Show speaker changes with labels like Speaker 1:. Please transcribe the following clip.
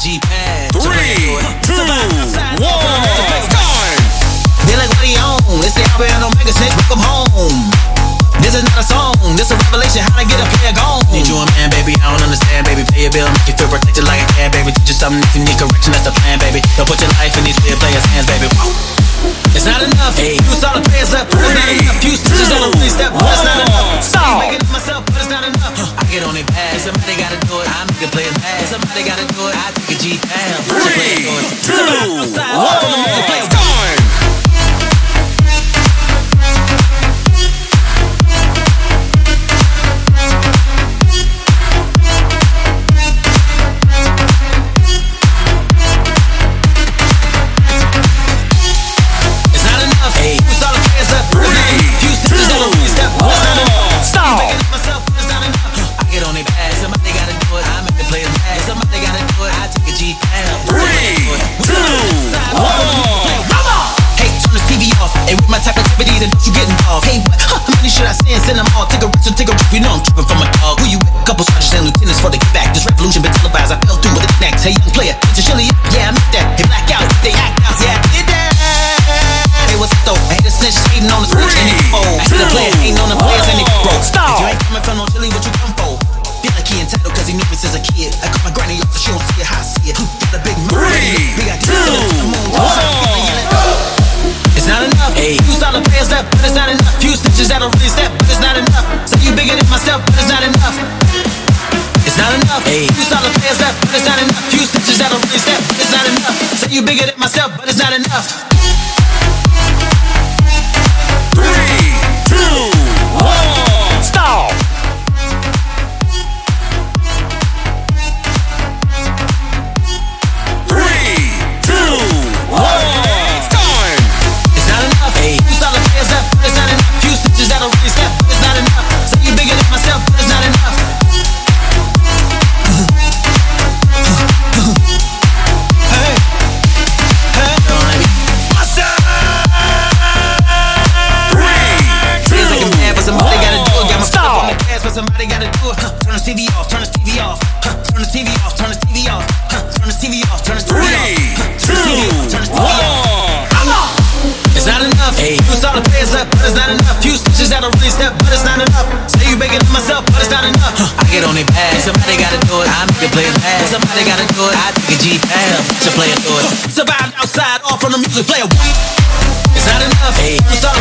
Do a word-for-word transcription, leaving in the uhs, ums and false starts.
Speaker 1: G-Pad.
Speaker 2: Three, two, one, time!
Speaker 1: They like, what he on? It's the Alpha and Omega snitch, welcome home. This is not a song, this a revelation, how to get a player gone. Need you a man, baby, I don't understand, baby. Pay your bill, make you feel protected like a can, baby. Teach you something if you need correction, that's the plan, baby. Don't put your life in these weird players' hands, baby. Woo. It's not enough, hey. Use all the players left, but it's not enough. Few stitches on a three step, but it's not enough. Stop. Making it myself, but it's not enough. I get on it bad, somebody gotta do it. I make a player mad, somebody gotta do it. I take a G-Pad.
Speaker 2: Three, two, one, time!
Speaker 1: And don't you get involved? Hey, what? Huh, how many should I send? Send them all. Take a rest and take a rip. You know I'm tripping from a dog. Who you with? Couple sergeants and lieutenants for the get back. This revolution been televised. I fell through with the neck. Hey, young player, it's a chili. Yeah, I meant that. Hey, black out. They act out. Yeah, I did that. Hey, what's up though? I hate a snitch hating on the switch and he fold. I hate a player hating on the players and he broke. Stop. If you ain't coming from no chili, what you come for? Feel like he entitled cause he knew me since a kid. I cut my granny off so she don't see it how I see it. Got a big move. Big idea. Two, one. It's not enough. Hey, use all the players left, but it's not enough. Few stitches that'll really step, but it's not enough. Say you bigger than myself, but it's not enough. It's not enough. Hey, use all the players left, but it's not enough. Few stitches that'll really step, but it's not enough. Say you bigger than myself, but it's not enough.
Speaker 2: Three, two, one, stop. Three, two, one.
Speaker 1: Use all the players left, but it's not enough. Few stitches that'll really step, but it's not enough. Say you bigger than myself, but it's not enough. Hey, hey, don't let me bust up.
Speaker 2: Three, two,
Speaker 1: like I'm mad, but somebody gotta do it. Got my foot up on the gas, but somebody gotta do it. Huh. Turn the T V off, turn the T V off. Huh. Turn the T V off, turn the T V off. Huh. Turn the T V off, turn the T V off. Huh. Turn the T V off, turn the T V off. It's not enough. Hey, use all the players left, but it's not enough. Few stitches that'll really step, but it's not enough. Say you bigger than myself, but it's not enough. Huh. I get on it bad, somebody gotta do it. I make a player mad, somebody gotta do it. I take a G-Pad, to play it do it. Survive outside, off from the music player. It's not enough. Hey, use all